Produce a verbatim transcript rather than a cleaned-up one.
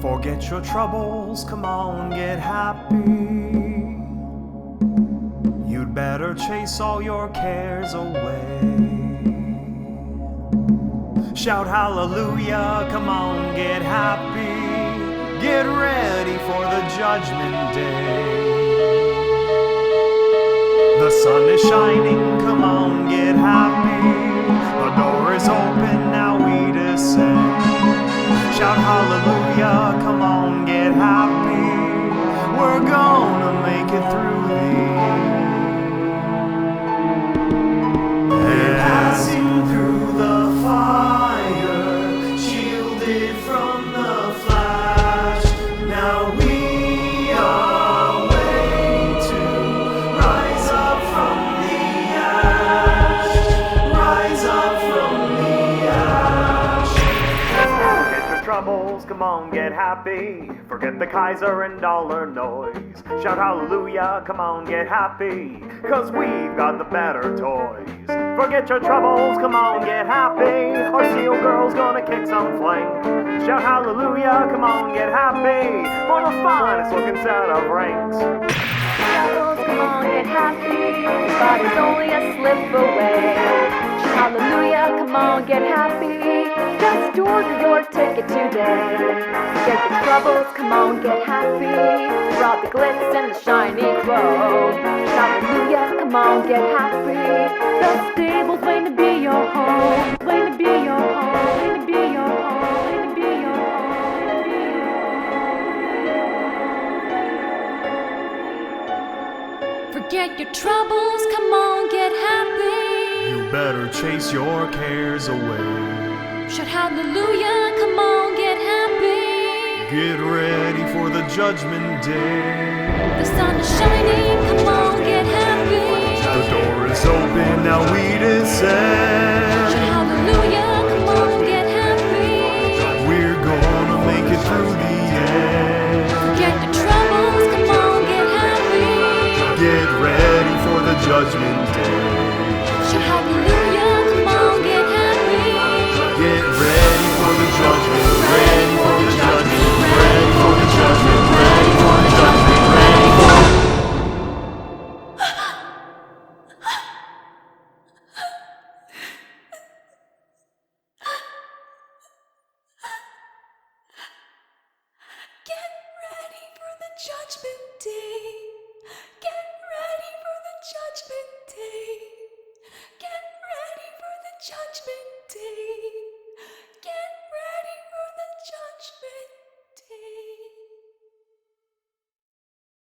Forget your troubles, come on, get happy. You'd better chase all your cares away. Shout hallelujah, come on, get happy. Get ready for the judgment day. The sun is shining, come on, get happy. The door is open, now we descend. Shout hallelujah, come on, get happy. We're gonna make it through the end. We're passing through the fire, shielded from the flash. Now we are way to rise up from the ash. Rise up from the ash. Forget your troubles, come on, get happy. Forget the Kaiser and dollar noise. Shout hallelujah, come on, get happy. Cause we've got the better toys. Forget your troubles, come on, get happy. Our steel girl's gonna kick some flank. Shout hallelujah, come on, get happy. For the finest looking set of ranks. Troubles, come on, get happy. But it's only a slip away. Hallelujah, come on, get happy. Just order your ticket today. Get your troubles, come on, get happy. Brought the glitz and the shiny glow. Hallelujah, come on, get happy. The stable's waiting to be your home. Waiting to be your home. Waiting to be your home. Waiting to be your home. Waiting to be your home. Forget your troubles, come on, get happy. You better chase your cares away. Shout hallelujah, come on, get happy. Get ready for the judgment day. The sun is shining, come on, get happy. The door is open, now we descend. Shout hallelujah, come on, get happy. We're gonna make it through the end. Forget your troubles, come on, get happy. Get ready for the judgment day.